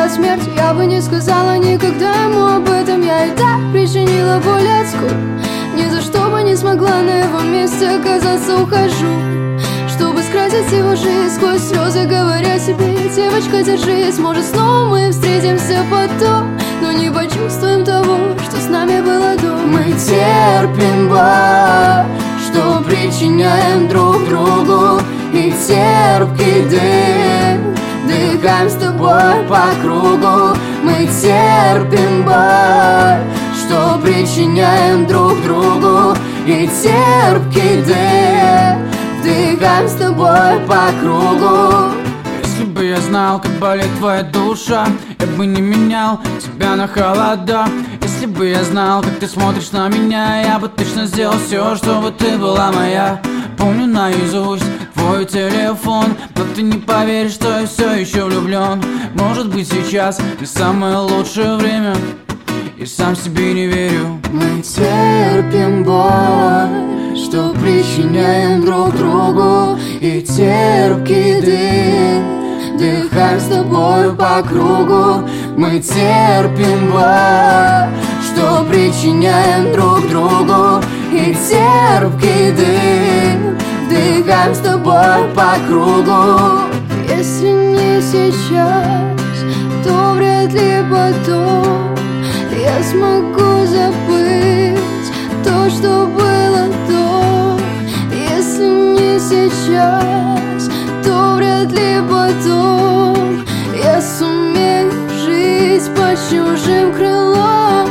была смерть, я бы не сказала никогда ему об этом. Я и так причинила боль адскую, ни за что бы не смогла на его месте оказаться. Ухожу, чтобы скрасить его жизнь сквозь слезы, говоря себе: девочка, держись, может снова мы встретимся потом, но не почувствуем того, что с нами было до. Мы терпим боль, что причиняем друг другу, и терпкий дым вдыхаем с тобой по кругу. Мы терпим боль, что причиняем друг другу, и терпкий дым вдыхаем с тобой по кругу. Если бы я знал, как болит твоя душа, я бы не менял тебя на холода. Если бы я знал, как ты смотришь на меня, я бы точно сделал все, чтобы ты была моя. Помню наизусть твой телефон, но ты не поверишь, что я все еще влюблен. Может быть, сейчас не самое лучшее время, и сам себе не верю. Мы терпим боль, что причиняем друг другу, и терпкий дым вдыхаем с тобой по кругу. Мы терпим боль, что причиняем друг другу, и терпкий дым вдыхаем с тобой по кругу. Если не сейчас, то вряд ли потом я смогу забыть то, что было до. Если не сейчас, то вряд ли потом я сумею жить под чужим крылом.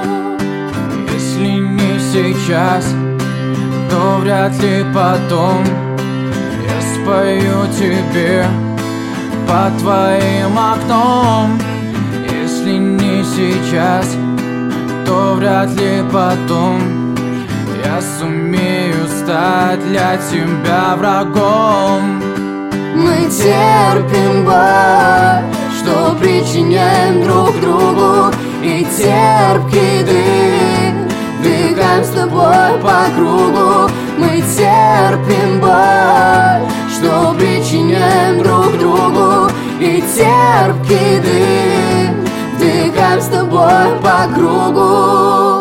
Если не сейчас, то вряд ли потом я спою тебе под твоим окном. Если не сейчас, то вряд ли потом я сумею стать для тебя врагом. Мы терпим боль, что причиняем друг другу, и терпкий дым вдыхаем с тобой по кругу. Мы терпим боль, что причиняем друг другу, и терпкий дым вдыхаем с тобой по кругу.